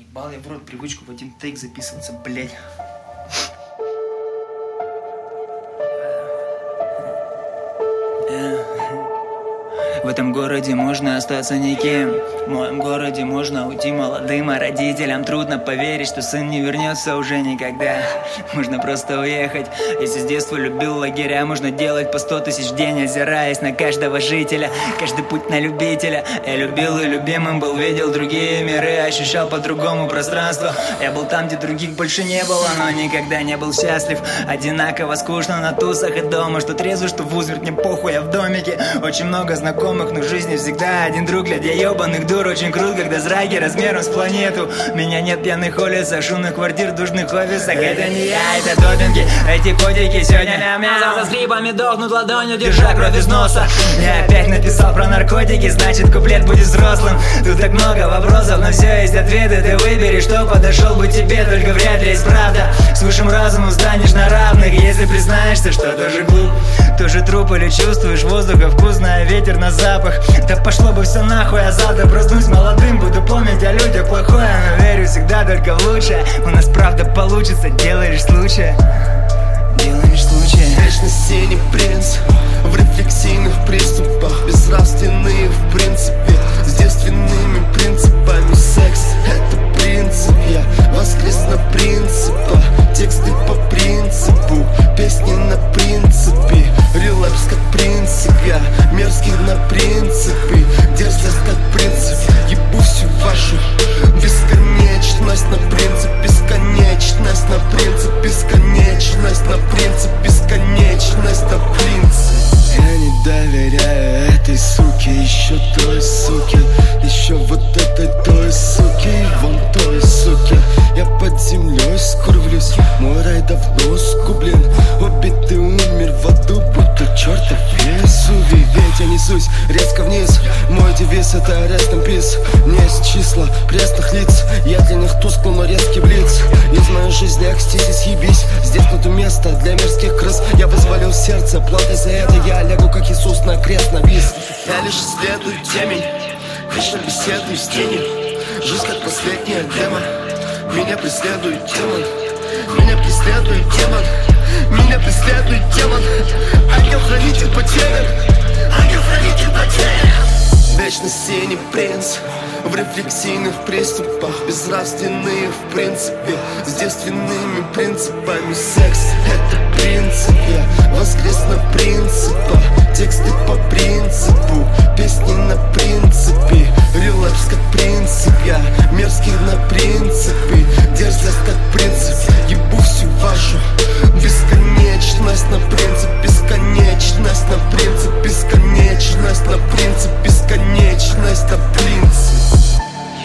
Ебал я в рот привычку в один тейк записываться, блядь. В этом городе можно остаться никем. В моем городе можно уйти молодым, а родителям трудно поверить, что сын не вернется уже никогда. Можно просто уехать. Если с детства любил лагеря, можно делать по 100 тысяч в день, озираясь на каждого жителя. Каждый путь на любителя. Я любил и любимым был, видел другие миры, ощущал по-другому пространство. Я был там, где других больше не было, но никогда не был счастлив. Одинаково скучно на тусах и дома. Что трезвый, что в узверт, мне похуй, я в домике. Очень много знакомых, но в жизни всегда один друг для ебаных дур. Очень круто, когда зраки размером с планету. Меня нет пьяных улицах, шумных квартир, душных офисах. Это не я, это допинги, эти котики сегодня мя-мяу. За скрипами дохнут ладонью, держа кровь из носа. Я опять написал про наркотики, значит куплет будет взрослым. Тут так много вопросов, но все есть ответы. Ты выбери, что подошел бы тебе, только вряд ли есть правда. С высшим разумом станешь на равных, если признаешься, что тоже глуп. Тоже труп или чувствуешь воздуха вкусный, ветер на запах. Да пошло бы все нахуй, а завтра проснусь молодым. Буду помнить о людях плохое, но верю всегда только в лучшее. У нас правда получится, дело лишь случая. Дело лишь случая. Вечно синий принц в рефлексийных приступах, безнравственные в принципе, с девственными принципами. Секс — это принцип, я воскрес на принципах. Тексты по принципу, песни на принципе. Релапс как принцип, я мерзкий на принципе. Дерзость как принцип, ебу всю вашу бесконечность на принцип. Бесконечность на принцип, бесконечность на принцип, бесконечность на принцип. Я не доверяю этой суке, еще той суке, еще вот этой той суке и вон той суке. Я под землей скорвлюсь, мой рай давно сгублен. Убитый умер в аду, будто чертов Везувий. Ведь я несусь резко вниз, мой девиз — это rest in peace. Не есть числа пресных лиц, я для них тусклый, но резкий блиц. Из моей жизни окстись, съебись, здесь нету места для мерзких крыс. Я вызволил сердце, платой за это я лягу, как Иисус на крест навис. Я лишь исследую темень, вечно беседую с тенью. Жизнь как последняя демо, меня преследует демон. Меня преследует демон, меня преследует демон. Ангел-хранитель потерян, ангел-хранитель потерян. Вечно синий принц в рефлексийных приступах, безнравственные в принципе, с девственными принципами. Секс — это принцип, я воскрес на принципах. Тексты по принципу, песни на принципе. Релапс как принцип, я мерзкий на принципе. Дерзость как принцип, ебу всю вашу бесконечность на принцип. Бесконечность на принцип, бесконечность на принцип, бесконечность на принцип.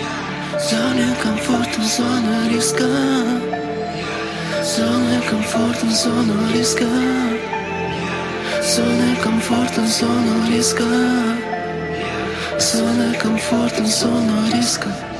Зона комфорта, зона риска. Зона комфорта, зона риска. Зона комфорта, зона риска. Зона комфорта, зона риска.